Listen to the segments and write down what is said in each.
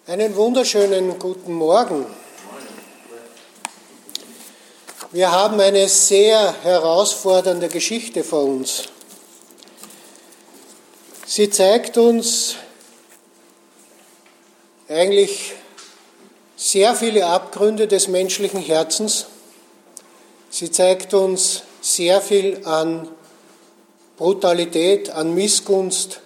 Einen wunderschönen guten Morgen. Wir haben eine sehr herausfordernde Geschichte vor uns. Sie zeigt uns eigentlich sehr viele Abgründe des menschlichen Herzens. Sie zeigt uns sehr viel an Brutalität, an Missgunst.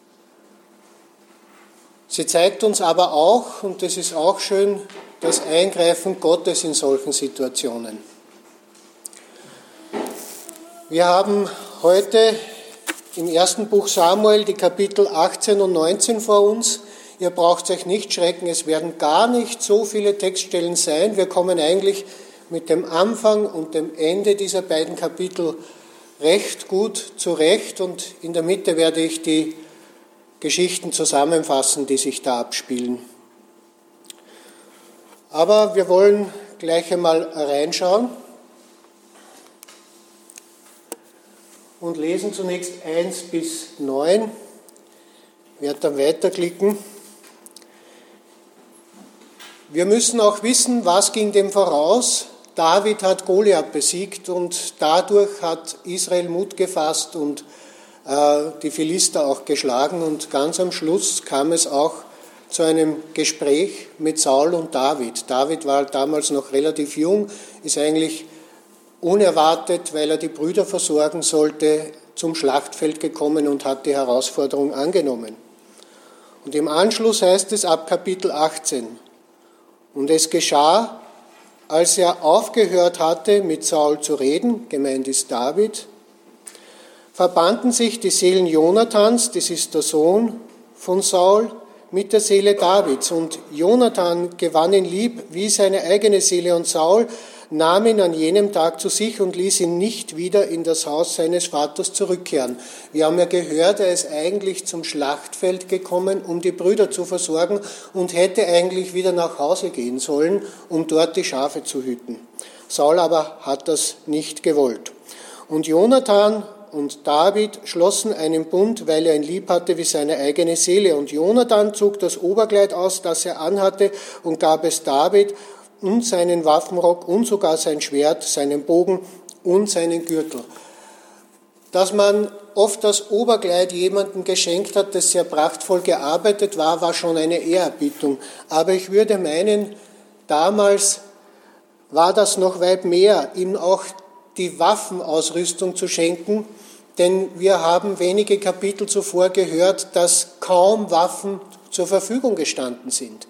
Sie zeigt uns aber auch, und das ist auch schön, das Eingreifen Gottes in solchen Situationen. Wir haben heute im ersten Buch Samuel die Kapitel 18 und 19 vor uns. Ihr braucht euch nicht schrecken, es werden gar nicht so viele Textstellen sein. Wir kommen eigentlich mit dem Anfang und dem Ende dieser beiden Kapitel recht gut zurecht und in der Mitte werde ich die Geschichten zusammenfassen, die sich da abspielen. Aber wir wollen gleich einmal reinschauen und lesen zunächst 1 bis 9. Ich werde dann weiterklicken. Wir müssen auch wissen, was ging dem voraus. David hat Goliath besiegt und dadurch hat Israel Mut gefasst und die Philister auch geschlagen und ganz am Schluss kam es auch zu einem Gespräch mit Saul und David. David war damals noch relativ jung, ist eigentlich unerwartet, weil er die Brüder versorgen sollte, zum Schlachtfeld gekommen und hat die Herausforderung angenommen. Und im Anschluss heißt es ab Kapitel 18, und es geschah, als er aufgehört hatte, mit Saul zu reden, gemeint ist David, verbanden sich die Seelen Jonathans, das ist der Sohn von Saul, mit der Seele Davids. Und Jonathan gewann ihn lieb wie seine eigene Seele und Saul nahm ihn an jenem Tag zu sich und ließ ihn nicht wieder in das Haus seines Vaters zurückkehren. Wir haben ja gehört, er ist eigentlich zum Schlachtfeld gekommen, um die Brüder zu versorgen und hätte eigentlich wieder nach Hause gehen sollen, um dort die Schafe zu hüten. Saul aber hat das nicht gewollt. Und Jonathan und David schlossen einen Bund, weil er ihn lieb hatte wie seine eigene Seele. Und Jonathan zog das Oberkleid aus, das er anhatte, und gab es David und seinen Waffenrock und sogar sein Schwert, seinen Bogen und seinen Gürtel. Dass man oft das Oberkleid jemandem geschenkt hat, das sehr prachtvoll gearbeitet war, war schon eine Ehrerbietung. Aber ich würde meinen, damals war das noch weit mehr, ihm auch die Waffenausrüstung zu schenken, denn wir haben wenige Kapitel zuvor gehört, dass kaum Waffen zur Verfügung gestanden sind.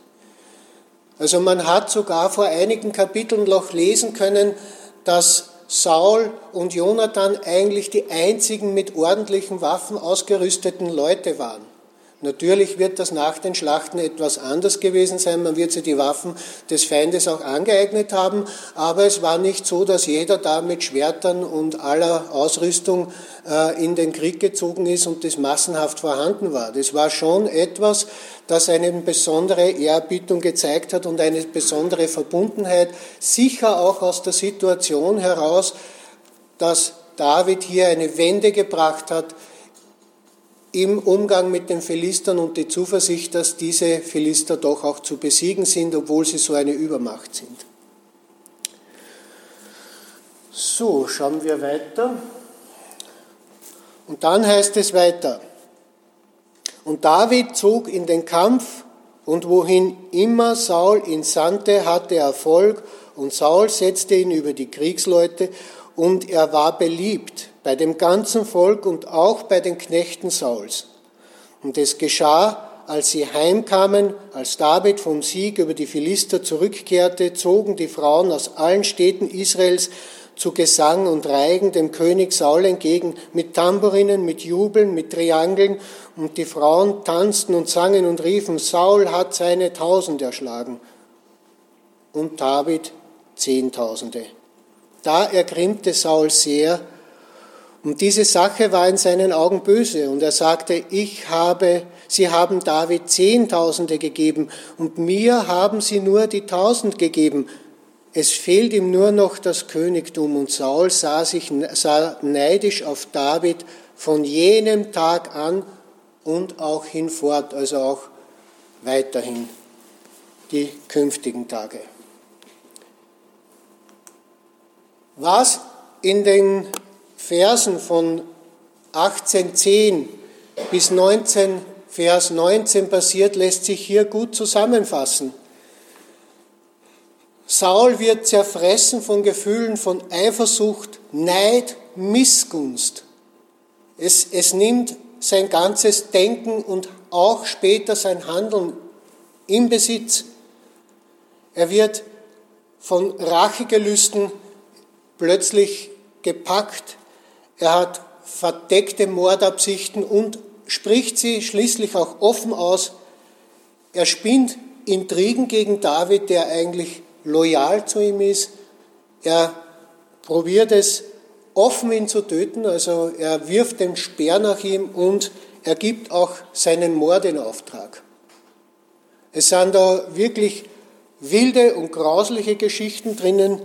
Also man hat sogar vor einigen Kapiteln noch lesen können, dass Saul und Jonathan eigentlich die einzigen mit ordentlichen Waffen ausgerüsteten Leute waren. Natürlich wird das nach den Schlachten etwas anders gewesen sein, man wird sich die Waffen des Feindes auch angeeignet haben, aber es war nicht so, dass jeder da mit Schwertern und aller Ausrüstung in den Krieg gezogen ist und das massenhaft vorhanden war. Das war schon etwas, das eine besondere Ehrerbietung gezeigt hat und eine besondere Verbundenheit, sicher auch aus der Situation heraus, dass David hier eine Wende gebracht hat, im Umgang mit den Philistern und die Zuversicht, dass diese Philister doch auch zu besiegen sind, obwohl sie so eine Übermacht sind. So, schauen wir weiter. Und dann heißt es weiter. Und David zog in den Kampf, und wohin immer Saul ihn sandte, hatte er Erfolg, und Saul setzte ihn über die Kriegsleute, und er war beliebt bei dem ganzen Volk und auch bei den Knechten Sauls. Und es geschah, als sie heimkamen, als David vom Sieg über die Philister zurückkehrte, zogen die Frauen aus allen Städten Israels zu Gesang und Reigen dem König Saul entgegen, mit Tambourinen, mit Jubeln, mit Triangeln, und die Frauen tanzten und sangen und riefen, Saul hat seine 1000 erschlagen und David 10.000. Da ergrimmte Saul sehr, und diese Sache war in seinen Augen böse, und er sagte, sie haben David 10.000 gegeben, und mir haben sie nur die 1000 gegeben. Es fehlt ihm nur noch das Königtum. Und Saul sah neidisch auf David von jenem Tag an und auch hinfort, also auch weiterhin. die künftigen Tage. Was in den Versen von 18,10 bis 19, Vers 19 passiert, lässt sich hier gut zusammenfassen. Saul wird zerfressen von Gefühlen von Eifersucht, Neid, Missgunst. Es nimmt sein ganzes Denken und auch später sein Handeln in Besitz. Er wird von Rachegelüsten plötzlich gepackt. Er hat verdeckte Mordabsichten und spricht sie schließlich auch offen aus. Er spinnt Intrigen gegen David, der eigentlich loyal zu ihm ist. Er probiert es offen, ihn zu töten, also er wirft den Speer nach ihm und er gibt auch seinen Mord in Auftrag. Es sind da wirklich wilde und grausliche Geschichten drinnen.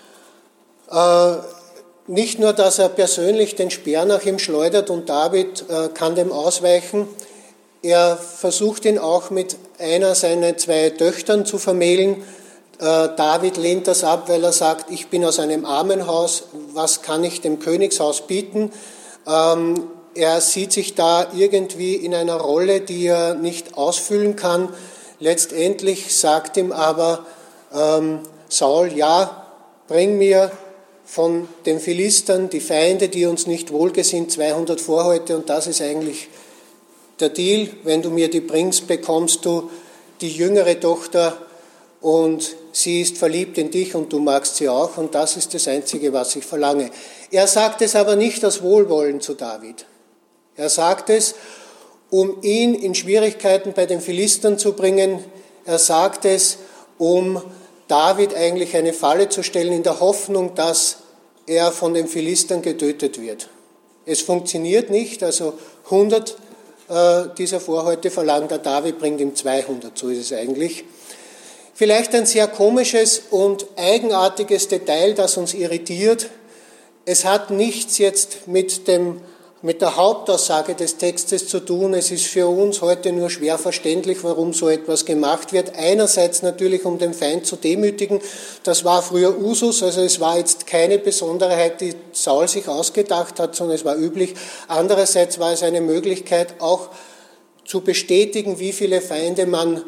Nicht nur, dass er persönlich den Speer nach ihm schleudert und David kann dem ausweichen, er versucht ihn auch mit einer seiner 2 Töchtern zu vermählen. David lehnt das ab, weil er sagt, ich bin aus einem Armenhaus, was kann ich dem Königshaus bieten? Er sieht sich da irgendwie in einer Rolle, die er nicht ausfüllen kann. Letztendlich sagt ihm aber Saul, ja, bring mir von den Philistern die Feinde, die uns nicht wohlgesinnt, 200 Vorhäute, und das ist eigentlich der Deal. Wenn du mir die bringst, bekommst du die jüngere Tochter und sie ist verliebt in dich und du magst sie auch, und das ist das Einzige, was ich verlange. Er sagt es aber nicht aus Wohlwollen zu David. Er sagt es, um ihn in Schwierigkeiten bei den Philistern zu bringen. Er sagt es, um David eigentlich eine Falle zu stellen, in der Hoffnung, dass er von den Philistern getötet wird. Es funktioniert nicht, also 100 dieser Vorhäute verlangt er, David bringt ihm 200, so ist es eigentlich. Vielleicht ein sehr komisches und eigenartiges Detail, das uns irritiert. Es hat nichts jetzt mit der Hauptaussage des Textes zu tun. Es ist für uns heute nur schwer verständlich, warum so etwas gemacht wird. Einerseits natürlich, um den Feind zu demütigen. Das war früher Usus, also es war jetzt keine Besonderheit, die Saul sich ausgedacht hat, sondern es war üblich. Andererseits war es eine Möglichkeit, auch zu bestätigen, wie viele Feinde man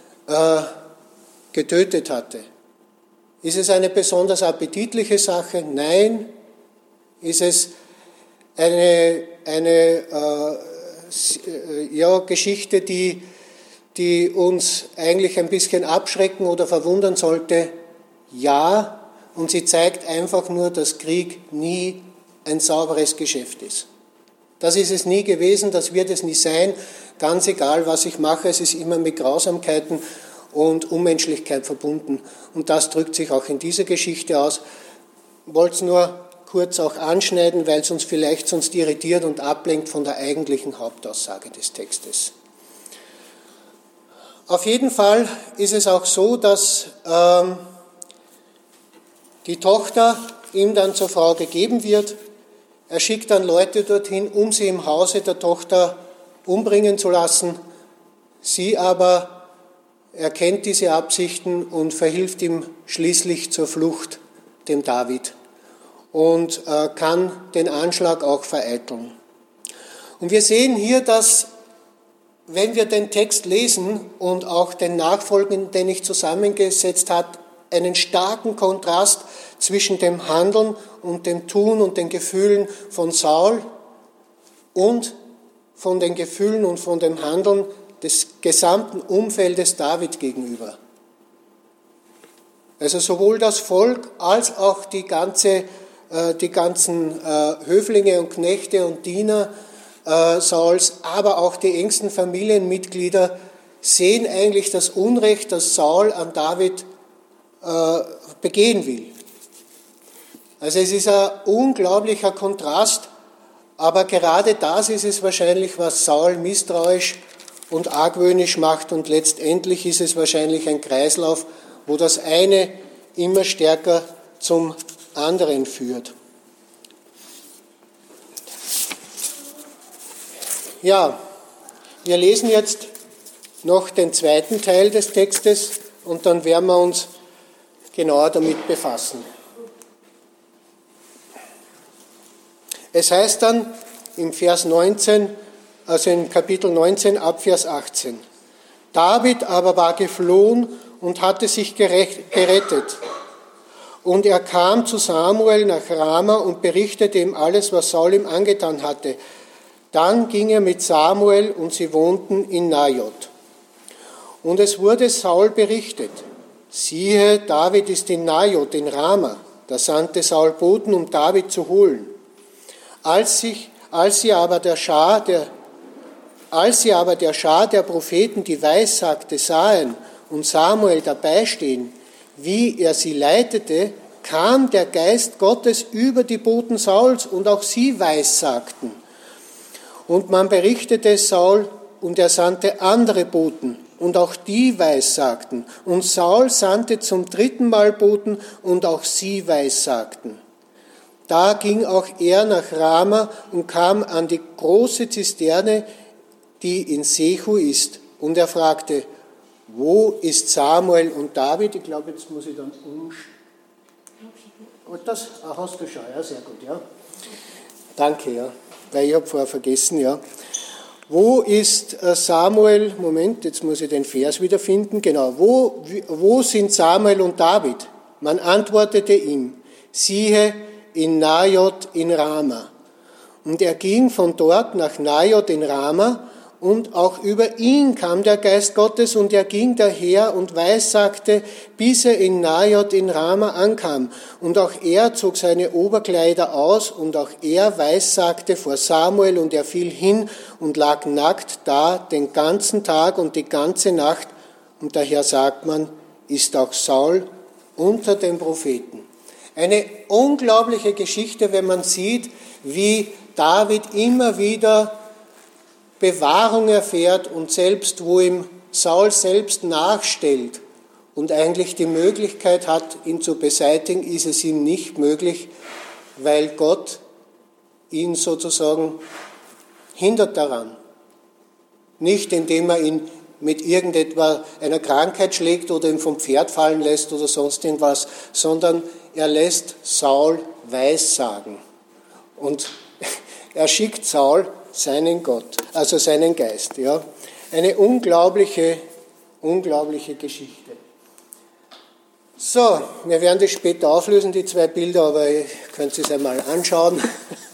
getötet hatte. Ist es eine besonders appetitliche Sache? Nein. Ist es eine Geschichte, die uns eigentlich ein bisschen abschrecken oder verwundern sollte? Ja. Und sie zeigt einfach nur, dass Krieg nie ein sauberes Geschäft ist. Das ist es nie gewesen, das wird es nie sein. Ganz egal, was ich mache, es ist immer mit Grausamkeiten und Unmenschlichkeit verbunden. Und das drückt sich auch in dieser Geschichte aus. Ich wollte es nur kurz auch anschneiden, weil es uns vielleicht sonst irritiert und ablenkt von der eigentlichen Hauptaussage des Textes. Auf jeden Fall ist es auch so, dass die Tochter ihm dann zur Frau gegeben wird. Er schickt dann Leute dorthin, um sie im Hause der Tochter umbringen zu lassen. Sie aber erkennt diese Absichten und verhilft ihm schließlich zur Flucht, dem David, und kann den Anschlag auch vereiteln. Und wir sehen hier, dass, wenn wir den Text lesen und auch den nachfolgenden, den ich zusammengesetzt habe, einen starken Kontrast zwischen dem Handeln und dem Tun und den Gefühlen von Saul und von den Gefühlen und von dem Handeln des gesamten Umfeldes David gegenüber. Also sowohl das Volk als auch die ganzen Höflinge und Knechte und Diener Sauls, aber auch die engsten Familienmitglieder sehen eigentlich das Unrecht, das Saul an David begehen will. Also es ist ein unglaublicher Kontrast, aber gerade das ist es wahrscheinlich, was Saul misstrauisch und argwöhnisch macht, und letztendlich ist es wahrscheinlich ein Kreislauf, wo das eine immer stärker zum anderen führt. Ja, wir lesen jetzt noch den zweiten Teil des Textes und dann werden wir uns genauer damit befassen. Es heißt dann im Vers 19, also im Kapitel 19 ab Vers 18, David aber war geflohen und hatte sich gerettet. Und er kam zu Samuel nach Rama und berichtete ihm alles, was Saul ihm angetan hatte. Dann ging er mit Samuel und sie wohnten in Najot. Und es wurde Saul berichtet, siehe, David ist in Najot, in Rama. Da sandte Saul Boten, um David zu holen. Als sie aber der Schar der Propheten, die Weissagte, sahen und Samuel dabei stehen, wie er sie leitete, kam der Geist Gottes über die Boten Sauls und auch sie weissagten. Und man berichtete Saul und er sandte andere Boten und auch die weissagten. Und Saul sandte zum 3. Mal Boten und auch sie weissagten. Da ging auch er nach Rama und kam an die große Zisterne, die in Sechu ist. Und er fragte, wo ist Samuel und David? Ich glaube, jetzt muss ich dann das hast du schon, ja, sehr gut, ja. Danke, ja, weil ich habe vorher vergessen, ja. Wo ist Samuel? Moment, jetzt muss ich den Vers wiederfinden. Genau, wo sind Samuel und David? Man antwortete ihm, siehe, in Najot in Rama. Und er ging von dort nach Najot in Rama, und auch über ihn kam der Geist Gottes, und er ging daher und weissagte, bis er in Najot in Rama ankam. Und auch er zog seine Oberkleider aus, und auch er weissagte vor Samuel, und er fiel hin und lag nackt da den ganzen Tag und die ganze Nacht. Und daher sagt man, ist auch Saul unter den Propheten. Eine unglaubliche Geschichte, wenn man sieht, wie David immer wieder Bewahrung erfährt und selbst, wo ihm Saul selbst nachstellt und eigentlich die Möglichkeit hat, ihn zu beseitigen, ist es ihm nicht möglich, weil Gott ihn sozusagen hindert daran. Nicht, indem er ihn mit irgendetwas, einer Krankheit schlägt oder ihn vom Pferd fallen lässt oder sonst irgendwas, sondern er lässt Saul Weissagen. Und er schickt Saul seinen Gott, also seinen Geist. Ja. Eine unglaubliche Geschichte. So, wir werden das später auflösen, die 2 Bilder, aber ihr könnt es einmal anschauen.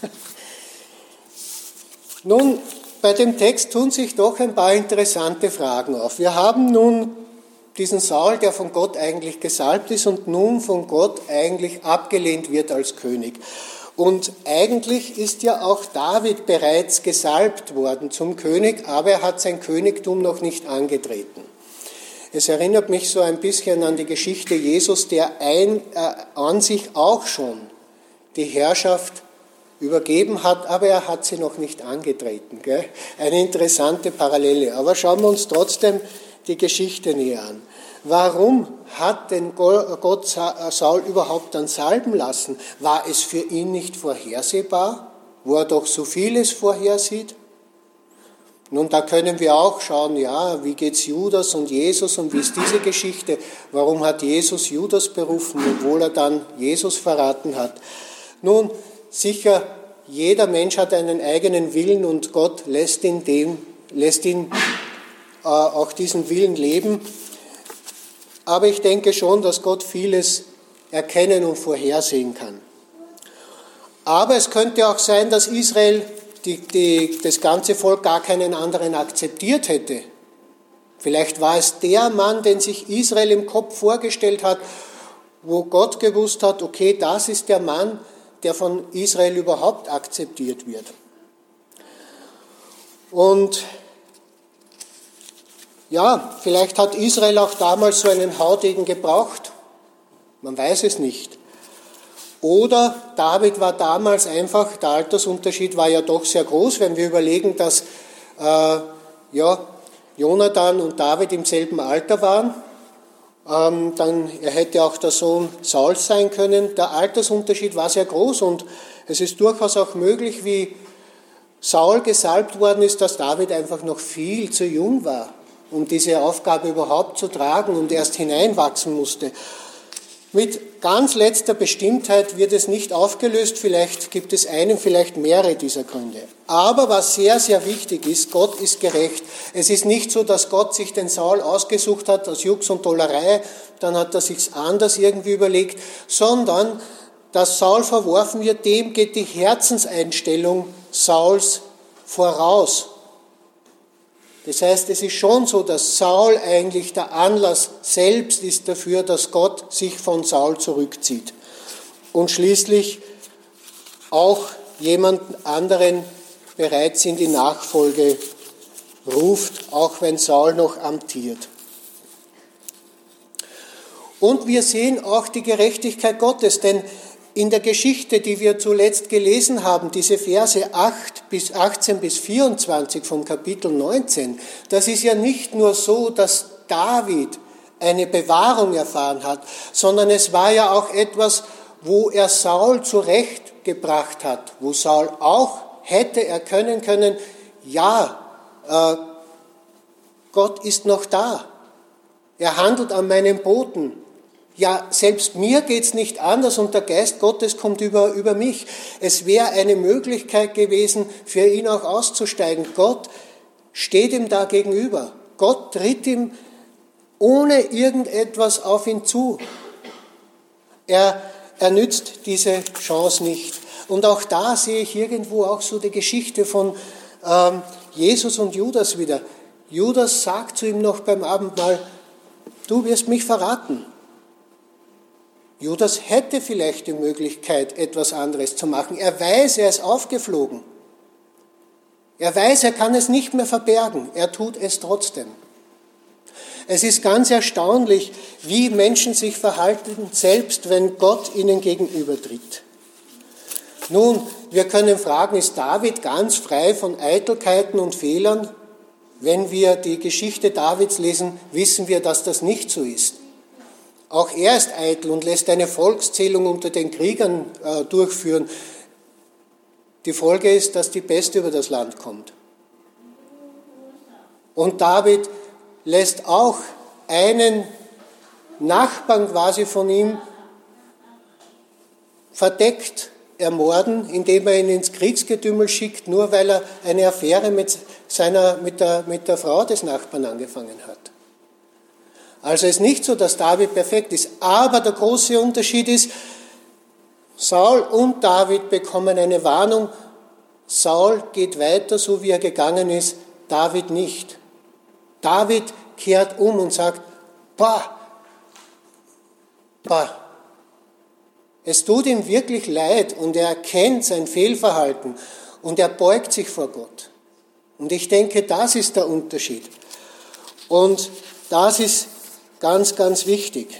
Nun, bei dem Text tun sich doch ein paar interessante Fragen auf. Wir haben nun diesen Saul, der von Gott eigentlich gesalbt ist und nun von Gott eigentlich abgelehnt wird als König. Und eigentlich ist ja auch David bereits gesalbt worden zum König, aber er hat sein Königtum noch nicht angetreten. Es erinnert mich so ein bisschen an die Geschichte Jesus, der an sich auch schon die Herrschaft übergeben hat, aber er hat sie noch nicht angetreten. Gell? Eine interessante Parallele. Aber schauen wir uns trotzdem die Geschichte näher an. Warum hat denn Gott Saul überhaupt dann salben lassen? War es für ihn nicht vorhersehbar, wo er doch so vieles vorhersieht? Nun, da können wir auch schauen, ja, wie geht's Judas und Jesus und wie ist diese Geschichte? Warum hat Jesus Judas berufen, obwohl er dann Jesus verraten hat? Nun, sicher, jeder Mensch hat einen eigenen Willen und Gott lässt ihn auch diesen Willen leben. Aber ich denke schon, dass Gott vieles erkennen und vorhersehen kann. Aber es könnte auch sein, dass Israel, das ganze Volk, gar keinen anderen akzeptiert hätte. Vielleicht war es der Mann, den sich Israel im Kopf vorgestellt hat, wo Gott gewusst hat, okay, das ist der Mann, der von Israel überhaupt akzeptiert wird. Und ja, vielleicht hat Israel auch damals so einen Haudegen gebraucht. Man weiß es nicht. Oder David war damals einfach, der Altersunterschied war ja doch sehr groß, wenn wir überlegen, dass Jonathan und David im selben Alter waren. Dann er hätte auch der Sohn Sauls sein können. Der Altersunterschied war sehr groß und es ist durchaus auch möglich, wie Saul gesalbt worden ist, dass David einfach noch viel zu jung war. um diese Aufgabe überhaupt zu tragen und erst hineinwachsen musste. Mit ganz letzter Bestimmtheit wird es nicht aufgelöst, vielleicht gibt es einen, vielleicht mehrere dieser Gründe. Aber was sehr, sehr wichtig ist, Gott ist gerecht. Es ist nicht so, dass Gott sich den Saul ausgesucht hat aus Jux und Tollerei, dann hat er sich's anders irgendwie überlegt, sondern dass Saul verworfen wird, dem geht die Herzenseinstellung Sauls voraus. Das heißt, es ist schon so, dass Saul eigentlich der Anlass selbst ist dafür, dass Gott sich von Saul zurückzieht und schließlich auch jemanden anderen bereits in die Nachfolge ruft, auch wenn Saul noch amtiert. Und wir sehen auch die Gerechtigkeit Gottes, denn in der Geschichte, die wir zuletzt gelesen haben, diese Verse 18 bis 24 vom Kapitel 19, das ist ja nicht nur so, dass David eine Bewahrung erfahren hat, sondern es war ja auch etwas, wo er Saul zurechtgebracht hat, wo Saul auch hätte erkennen können, ja, Gott ist noch da, er handelt an meinen Boten. Ja, selbst mir geht's nicht anders und der Geist Gottes kommt über mich. Es wäre eine Möglichkeit gewesen, für ihn auch auszusteigen. Gott steht ihm da gegenüber. Gott tritt ihm ohne irgendetwas auf ihn zu. Er nützt diese Chance nicht. Und auch da sehe ich irgendwo auch so die Geschichte von Jesus und Judas wieder. Judas sagt zu ihm noch beim Abendmahl, du wirst mich verraten. Judas hätte vielleicht die Möglichkeit, etwas anderes zu machen. Er weiß, er ist aufgeflogen. Er weiß, er kann es nicht mehr verbergen. Er tut es trotzdem. Es ist ganz erstaunlich, wie Menschen sich verhalten, selbst wenn Gott ihnen gegenübertritt. Nun, wir können fragen, ist David ganz frei von Eitelkeiten und Fehlern? Wenn wir die Geschichte Davids lesen, wissen wir, dass das nicht so ist. Auch er ist eitel und lässt eine Volkszählung unter den Kriegern durchführen. Die Folge ist, dass die Pest über das Land kommt. Und David lässt auch einen Nachbarn quasi von ihm verdeckt ermorden, indem er ihn ins Kriegsgetümmel schickt, nur weil er eine Affäre mit der Frau des Nachbarn angefangen hat. Also es ist nicht so, dass David perfekt ist, aber der große Unterschied ist, Saul und David bekommen eine Warnung, Saul geht weiter, so wie er gegangen ist, David nicht. David kehrt um und sagt, es tut ihm wirklich leid und er erkennt sein Fehlverhalten und er beugt sich vor Gott. Und ich denke, das ist der Unterschied. Und das ist ganz, ganz wichtig.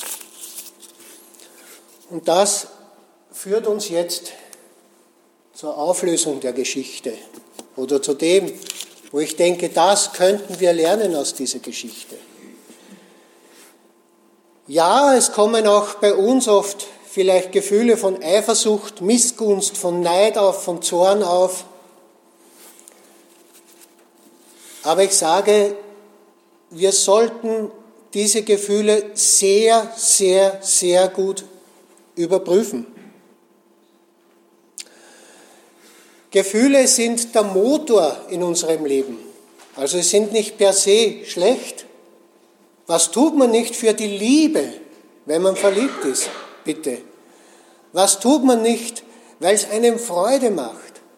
Und das führt uns jetzt zur Auflösung der Geschichte oder zu dem, wo ich denke, das könnten wir lernen aus dieser Geschichte. Ja, es kommen auch bei uns oft vielleicht Gefühle von Eifersucht, Missgunst, von Neid auf, von Zorn auf. Aber ich sage, wir sollten diese Gefühle sehr, sehr, sehr gut überprüfen. Gefühle sind der Motor in unserem Leben. Also sie sind nicht per se schlecht. Was tut man nicht für die Liebe, wenn man verliebt ist? Bitte. Was tut man nicht, weil es einem Freude macht?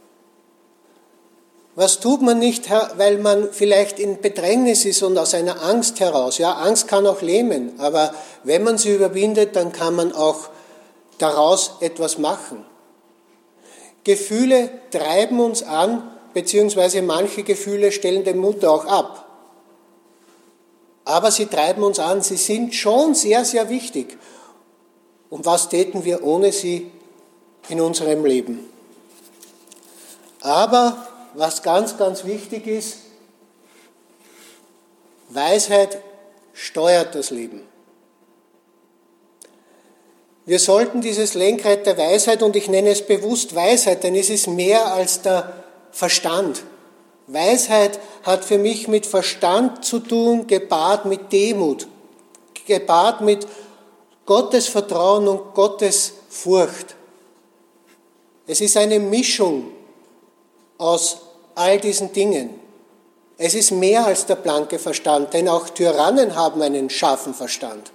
Was tut man nicht, weil man vielleicht in Bedrängnis ist und aus einer Angst heraus? Ja, Angst kann auch lähmen, aber wenn man sie überwindet, dann kann man auch daraus etwas machen. Gefühle treiben uns an, beziehungsweise manche Gefühle stellen den Mut auch ab. Aber sie treiben uns an, sie sind schon sehr, sehr wichtig. Und was täten wir ohne sie in unserem Leben? Aber was ganz, ganz wichtig ist, Weisheit steuert das Leben. Wir sollten dieses Lenkrad der Weisheit, und ich nenne es bewusst Weisheit, denn es ist mehr als der Verstand. Weisheit hat für mich mit Verstand zu tun, gepaart mit Demut, gepaart mit Gottes Vertrauen und Gottes Furcht. Es ist eine Mischung aus all diesen Dingen. Es ist mehr als der blanke Verstand, denn auch Tyrannen haben einen scharfen Verstand.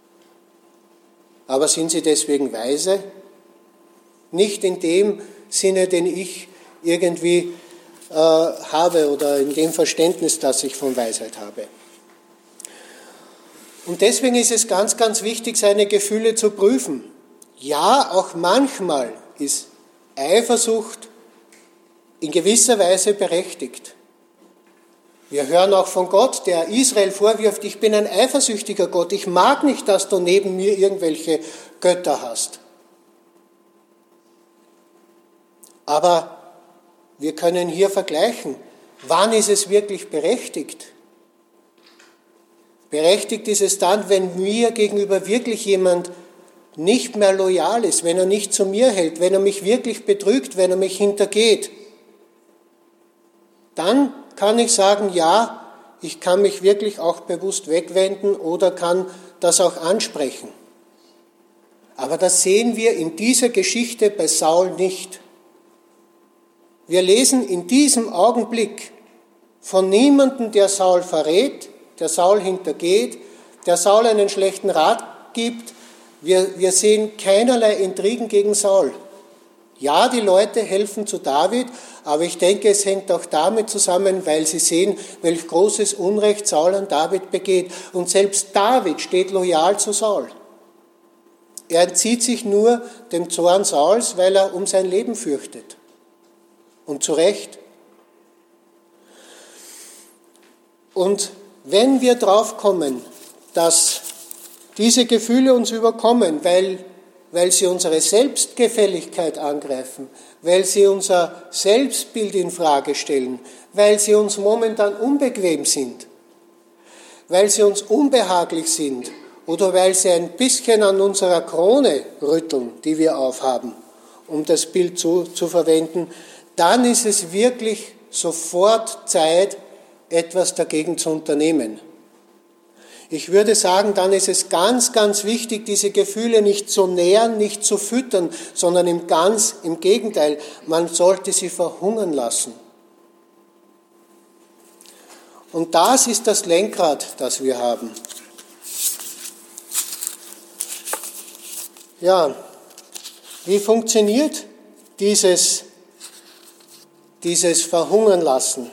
Aber sind sie deswegen weise? Nicht in dem Sinne, den ich irgendwie habe oder in dem Verständnis, das ich von Weisheit habe. Und deswegen ist es ganz, ganz wichtig, seine Gefühle zu prüfen. Ja, auch manchmal ist Eifersucht in gewisser Weise berechtigt. Wir hören auch von Gott, der Israel vorwirft, ich bin ein eifersüchtiger Gott, ich mag nicht, dass du neben mir irgendwelche Götter hast. Aber wir können hier vergleichen, wann ist es wirklich berechtigt? Berechtigt ist es dann, wenn mir gegenüber wirklich jemand nicht mehr loyal ist, wenn er nicht zu mir hält, wenn er mich wirklich betrügt, wenn er mich hintergeht. Dann kann ich sagen, ja, ich kann mich wirklich auch bewusst wegwenden oder kann das auch ansprechen. Aber das sehen wir in dieser Geschichte bei Saul nicht. Wir lesen in diesem Augenblick von niemandem, der Saul verrät, der Saul hintergeht, der Saul einen schlechten Rat gibt. Wir sehen keinerlei Intrigen gegen Saul. Ja, die Leute helfen zu David, aber ich denke, es hängt auch damit zusammen, weil sie sehen, welch großes Unrecht Saul an David begeht. Und selbst David steht loyal zu Saul. Er entzieht sich nur dem Zorn Sauls, weil er um sein Leben fürchtet. Und zu Recht. Und wenn wir drauf kommen, dass diese Gefühle uns überkommen, weil sie unsere Selbstgefälligkeit angreifen, weil sie unser Selbstbild in Frage stellen, weil sie uns momentan unbequem sind, weil sie uns unbehaglich sind oder weil sie ein bisschen an unserer Krone rütteln, die wir aufhaben, um das Bild zu verwenden, dann ist es wirklich sofort Zeit, etwas dagegen zu unternehmen. Ich würde sagen, dann ist es ganz, ganz wichtig, diese Gefühle nicht zu nähren, nicht zu füttern, sondern im Gegenteil, man sollte sie verhungern lassen. Und das ist das Lenkrad, das wir haben. Ja, wie funktioniert dieses Verhungern lassen?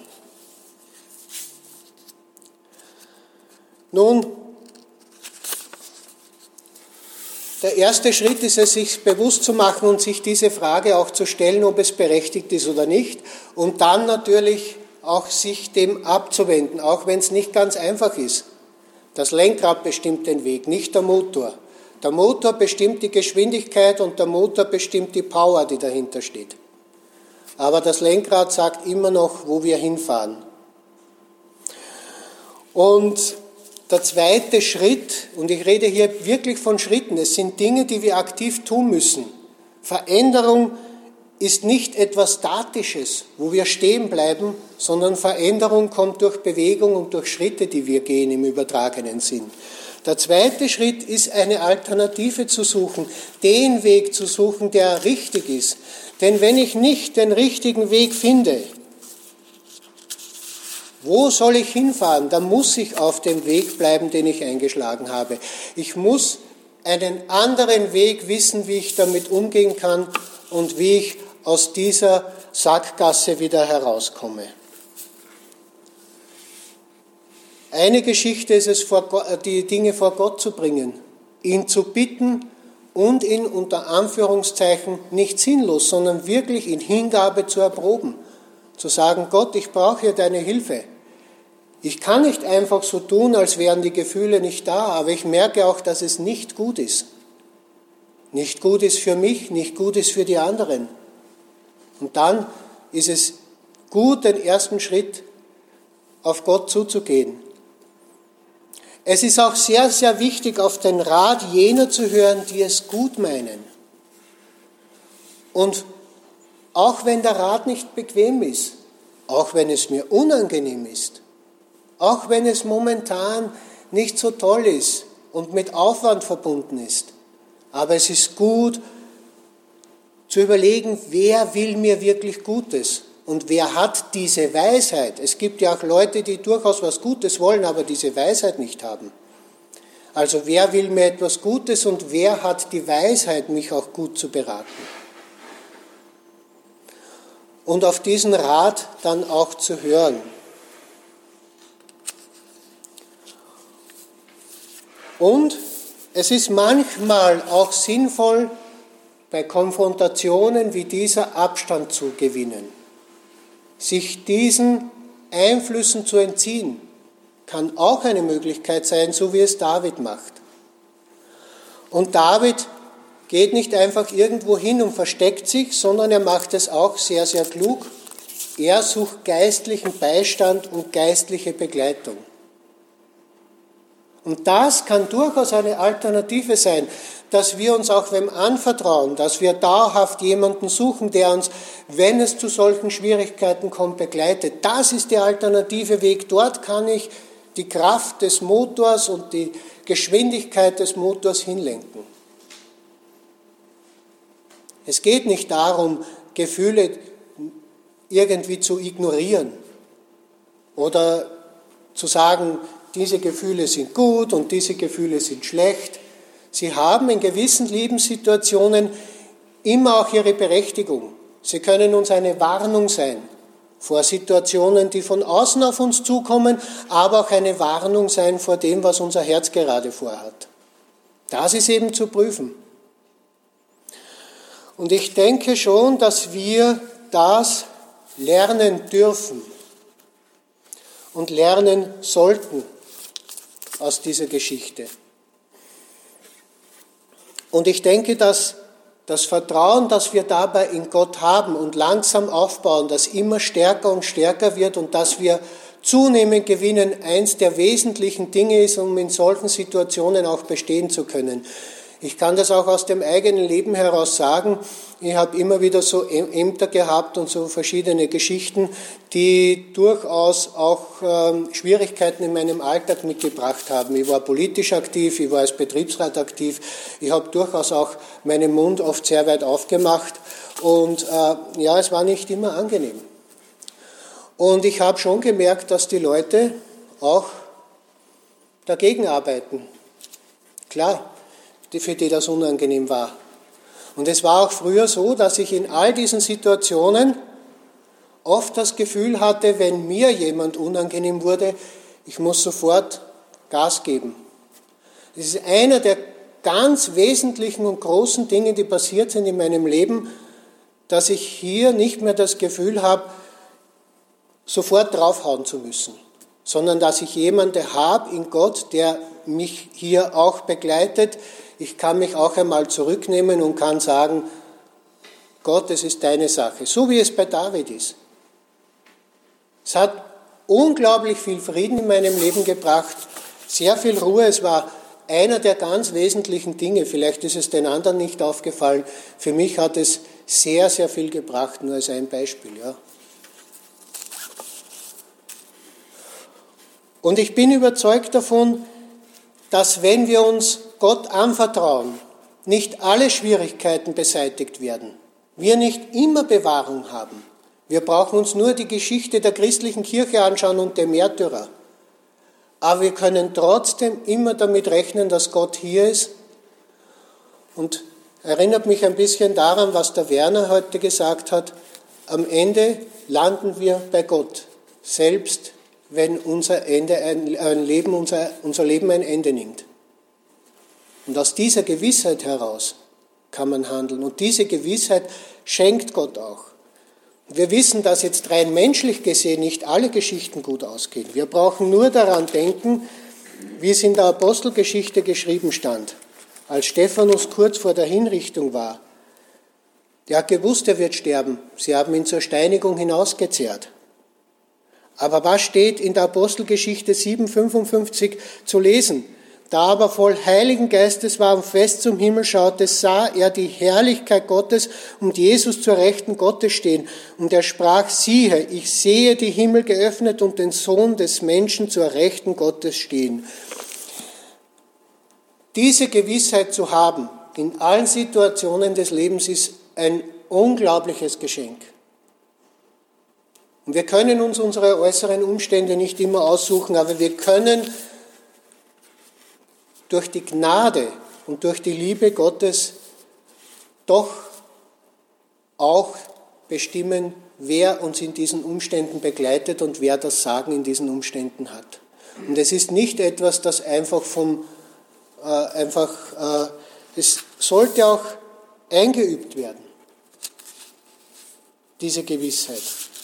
Nun, der erste Schritt ist es, sich bewusst zu machen und sich diese Frage auch zu stellen, ob es berechtigt ist oder nicht. Und dann natürlich auch sich dem abzuwenden, auch wenn es nicht ganz einfach ist. Das Lenkrad bestimmt den Weg, nicht der Motor. Der Motor bestimmt die Geschwindigkeit und der Motor bestimmt die Power, die dahinter steht. Aber das Lenkrad sagt immer noch, wo wir hinfahren. Und der zweite Schritt, und ich rede hier wirklich von Schritten, es sind Dinge, die wir aktiv tun müssen. Veränderung ist nicht etwas Statisches, wo wir stehen bleiben, sondern Veränderung kommt durch Bewegung und durch Schritte, die wir gehen im übertragenen Sinn. Der zweite Schritt ist, eine Alternative zu suchen, den Weg zu suchen, der richtig ist. Denn wenn ich nicht den richtigen Weg finde, wo soll ich hinfahren? Dann muss ich auf dem Weg bleiben, den ich eingeschlagen habe. Ich muss einen anderen Weg wissen, wie ich damit umgehen kann und wie ich aus dieser Sackgasse wieder herauskomme. Eine Geschichte ist es, die Dinge vor Gott zu bringen, ihn zu bitten und ihn unter Anführungszeichen nicht sinnlos, sondern wirklich in Hingabe zu erproben. Zu sagen, Gott, ich brauche hier deine Hilfe. Ich kann nicht einfach so tun, als wären die Gefühle nicht da, aber ich merke auch, dass es nicht gut ist. Nicht gut ist für mich, nicht gut ist für die anderen. Und dann ist es gut, den ersten Schritt auf Gott zuzugehen. Es ist auch sehr, sehr wichtig, auf den Rat jener zu hören, die es gut meinen. Und auch wenn der Rat nicht bequem ist, auch wenn es mir unangenehm ist, auch wenn es momentan nicht so toll ist und mit Aufwand verbunden ist. Aber es ist gut zu überlegen, wer will mir wirklich Gutes und wer hat diese Weisheit. Es gibt ja auch Leute, die durchaus was Gutes wollen, aber diese Weisheit nicht haben. Also wer will mir etwas Gutes und wer hat die Weisheit, mich auch gut zu beraten. Und auf diesen Rat dann auch zu hören. Und es ist manchmal auch sinnvoll, bei Konfrontationen wie dieser Abstand zu gewinnen. Sich diesen Einflüssen zu entziehen, kann auch eine Möglichkeit sein, so wie es David macht. Und David geht nicht einfach irgendwo hin und versteckt sich, sondern er macht es auch sehr, sehr klug. Er sucht geistlichen Beistand und geistliche Begleitung. Und das kann durchaus eine Alternative sein, dass wir uns auch wem anvertrauen, dass wir dauerhaft jemanden suchen, der uns, wenn es zu solchen Schwierigkeiten kommt, begleitet. Das ist der alternative Weg. Dort kann ich die Kraft des Motors und die Geschwindigkeit des Motors hinlenken. Es geht nicht darum, Gefühle irgendwie zu ignorieren oder zu sagen, diese Gefühle sind gut und diese Gefühle sind schlecht. Sie haben in gewissen Lebenssituationen immer auch ihre Berechtigung. Sie können uns eine Warnung sein vor Situationen, die von außen auf uns zukommen, aber auch eine Warnung sein vor dem, was unser Herz gerade vorhat. Das ist eben zu prüfen. Und ich denke schon, dass wir das lernen dürfen und lernen sollten aus dieser Geschichte. Und ich denke, dass das Vertrauen, das wir dabei in Gott haben und langsam aufbauen, das immer stärker und stärker wird und dass wir zunehmend gewinnen, eins der wesentlichen Dinge ist, um in solchen Situationen auch bestehen zu können. Ich kann das auch aus dem eigenen Leben heraus sagen. Ich habe immer wieder so Ämter gehabt und so verschiedene Geschichten, die durchaus auch Schwierigkeiten in meinem Alltag mitgebracht haben. Ich war politisch aktiv, ich war als Betriebsrat aktiv. Ich habe durchaus auch meinen Mund oft sehr weit aufgemacht und ja, es war nicht immer angenehm. Und ich habe schon gemerkt, dass die Leute auch dagegen arbeiten. Klar, für die das unangenehm war. Und es war auch früher so, dass ich in all diesen Situationen oft das Gefühl hatte, wenn mir jemand unangenehm wurde, ich muss sofort Gas geben. Das ist einer der ganz wesentlichen und großen Dinge, die passiert sind in meinem Leben, dass ich hier nicht mehr das Gefühl habe, sofort draufhauen zu müssen, sondern dass ich jemanden habe in Gott, der mich hier auch begleitet. Ich kann mich auch einmal zurücknehmen und kann sagen, Gott, es ist deine Sache, so wie es bei David ist. Es hat unglaublich viel Frieden in meinem Leben gebracht, sehr viel Ruhe. Es war einer der ganz wesentlichen Dinge, vielleicht ist es den anderen nicht aufgefallen. Für mich hat es sehr, sehr viel gebracht, nur als ein Beispiel. Ja. Und ich bin überzeugt davon, dass wenn wir uns Gott anvertrauen, nicht alle Schwierigkeiten beseitigt werden. Wir nicht immer Bewahrung haben. Wir brauchen uns nur die Geschichte der christlichen Kirche anschauen und der Märtyrer. Aber wir können trotzdem immer damit rechnen, dass Gott hier ist. Und erinnert mich ein bisschen daran, was der Werner heute gesagt hat. Am Ende landen wir bei Gott, selbst wenn unser Leben ein Ende nimmt. Und aus dieser Gewissheit heraus kann man handeln. Und diese Gewissheit schenkt Gott auch. Wir wissen, dass jetzt rein menschlich gesehen nicht alle Geschichten gut ausgehen. Wir brauchen nur daran denken, wie es in der Apostelgeschichte geschrieben stand. Als Stephanus kurz vor der Hinrichtung war, der hat gewusst, er wird sterben. Sie haben ihn zur Steinigung hinausgezerrt. Aber was steht in der Apostelgeschichte 7,55 zu lesen? Da aber voll Heiligen Geistes war und fest zum Himmel schaute, sah er die Herrlichkeit Gottes und Jesus zur Rechten Gottes stehen. Und er sprach, siehe, ich sehe die Himmel geöffnet und den Sohn des Menschen zur Rechten Gottes stehen. Diese Gewissheit zu haben in allen Situationen des Lebens ist ein unglaubliches Geschenk. Und wir können uns unsere äußeren Umstände nicht immer aussuchen, aber wir können durch die Gnade und durch die Liebe Gottes doch auch bestimmen, wer uns in diesen Umständen begleitet und wer das Sagen in diesen Umständen hat. Und es ist nicht etwas, das es sollte auch eingeübt werden, diese Gewissheit.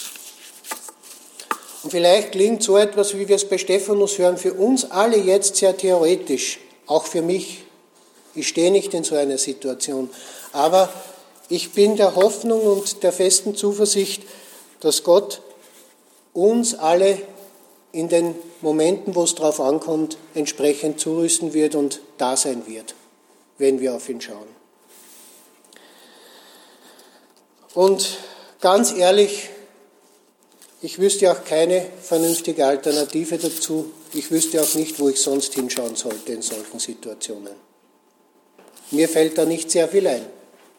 Und vielleicht klingt so etwas, wie wir es bei Stephanus hören, für uns alle jetzt sehr theoretisch, auch für mich. Ich stehe nicht in so einer Situation. Aber ich bin der Hoffnung und der festen Zuversicht, dass Gott uns alle in den Momenten, wo es darauf ankommt, entsprechend zurüsten wird und da sein wird, wenn wir auf ihn schauen. Und ganz ehrlich, ich wüsste auch keine vernünftige Alternative dazu. Ich wüsste auch nicht, wo ich sonst hinschauen sollte in solchen Situationen. Mir fällt da nicht sehr viel ein.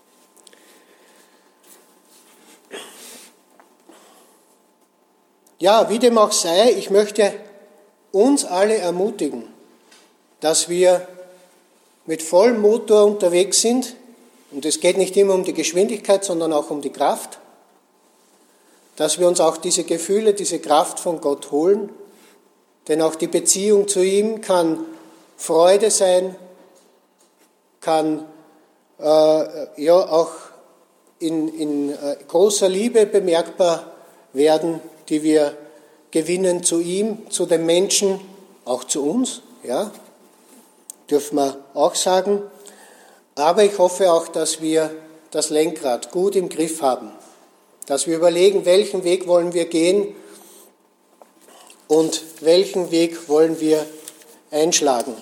Ja, wie dem auch sei, ich möchte uns alle ermutigen, dass wir mit vollem Motor unterwegs sind. Und es geht nicht immer um die Geschwindigkeit, sondern auch um die Kraft. Dass wir uns auch diese Gefühle, diese Kraft von Gott holen, denn auch die Beziehung zu ihm kann Freude sein, kann auch in großer Liebe bemerkbar werden, die wir gewinnen zu ihm, zu den Menschen, auch zu uns, ja, dürfen wir auch sagen. Aber ich hoffe auch, dass wir das Lenkrad gut im Griff haben. Dass wir überlegen, welchen Weg wollen wir gehen und welchen Weg wollen wir einschlagen.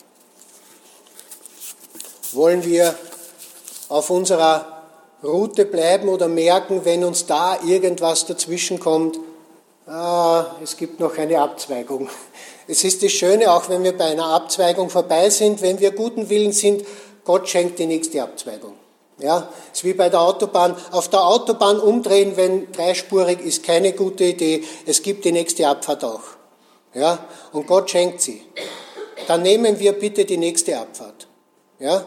Wollen wir auf unserer Route bleiben oder merken, wenn uns da irgendwas dazwischen kommt, es gibt noch eine Abzweigung. Es ist das Schöne, auch wenn wir bei einer Abzweigung vorbei sind, wenn wir guten Willens sind, Gott schenkt die nächste Abzweigung. Ja, es ist wie bei der Autobahn. Auf der Autobahn umdrehen, wenn dreispurig, ist keine gute Idee. Es gibt die nächste Abfahrt auch. Ja, und Gott schenkt sie. Dann nehmen wir bitte die nächste Abfahrt. Ja,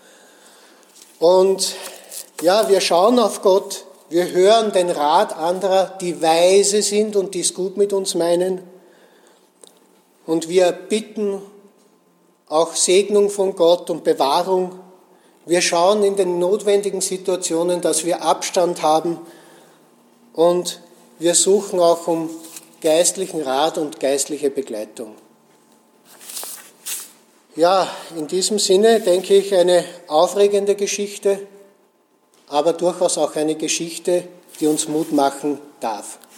und ja, wir schauen auf Gott, wir hören den Rat anderer, die weise sind und die es gut mit uns meinen. Und wir bitten auch Segnung von Gott und Bewahrung. Wir schauen in den notwendigen Situationen, dass wir Abstand haben und wir suchen auch um geistlichen Rat und geistliche Begleitung. Ja, in diesem Sinne denke ich eine aufregende Geschichte, aber durchaus auch eine Geschichte, die uns Mut machen darf.